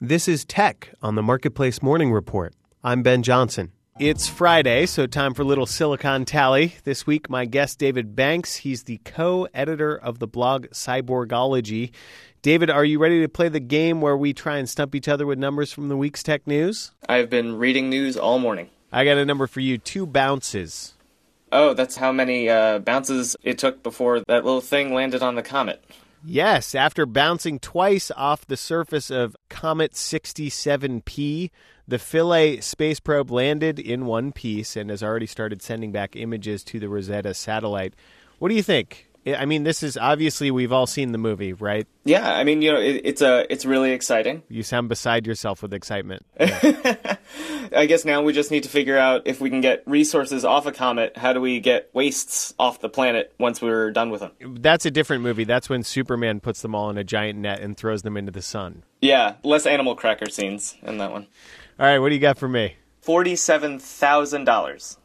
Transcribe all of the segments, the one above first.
This is Tech on the Marketplace Morning Report. I'm Ben Johnson. It's Friday, so time for a little Silicon Tally. This week, my guest, David Banks. He's the co-editor of the blog Cyborgology. David, are you ready to play the game where we try and stump each other with numbers from the week's tech news? I've been reading news all morning. I got a number for you, 2 bounces. Oh, that's how many bounces it took before that little thing landed on the comet. Yes, after bouncing twice off the surface of Comet 67P, the Philae space probe landed in one piece and has already started sending back images to the Rosetta satellite. What do you think? I mean, this is obviously, we've all seen the movie, right? Yeah, I mean, it's really exciting. You sound beside yourself with excitement. Yeah. I guess now we just need to figure out if we can get resources off a comet. How do we get wastes off the planet once we're done with them? That's a different movie. That's when Superman puts them all in a giant net and throws them into the sun. Yeah, less animal cracker scenes in that one. All right, what do you got for me? $47,000.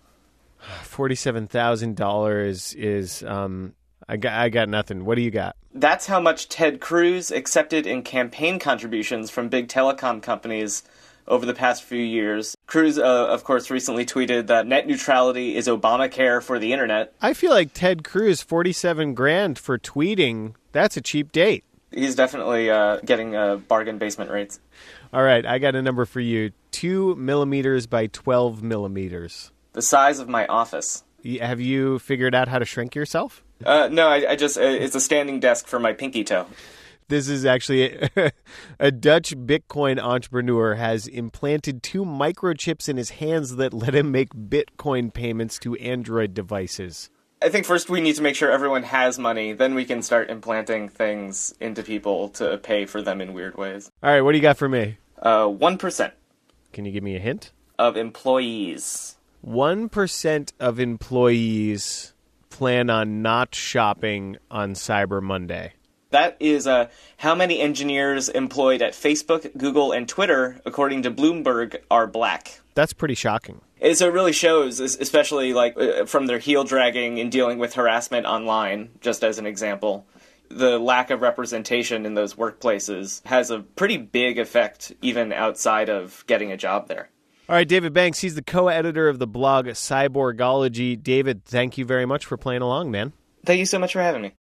$47,000 is... I got nothing. What do you got? That's how much Ted Cruz accepted in campaign contributions from big telecom companies over the past few years. Cruz, of course, recently tweeted that net neutrality is Obamacare for the internet. I feel like Ted Cruz, $47,000 for tweeting, that's a cheap date. He's definitely getting bargain basement rates. All right, I got a number for you. 2 millimeters by 12 millimeters. The size of my office. Have you figured out how to shrink yourself? No, I just, it's a standing desk for my pinky toe. This is actually a Dutch Bitcoin entrepreneur has implanted 2 microchips in his hands that let him make Bitcoin payments to Android devices. I think first we need to make sure everyone has money. Then we can start implanting things into people to pay for them in weird ways. All right, what do you got for me? 1%. Can you give me a hint? Of employees. 1% of employees plan on not shopping on Cyber Monday. That is how many engineers employed at Facebook, Google, and Twitter, according to Bloomberg, are black. That's pretty shocking. So it really shows, especially from their heel dragging in dealing with harassment online, just as an example. The lack of representation in those workplaces has a pretty big effect even outside of getting a job there. All right, David Banks, he's the co-editor of the blog Cyborgology. David, thank you very much for playing along, man. Thank you so much for having me.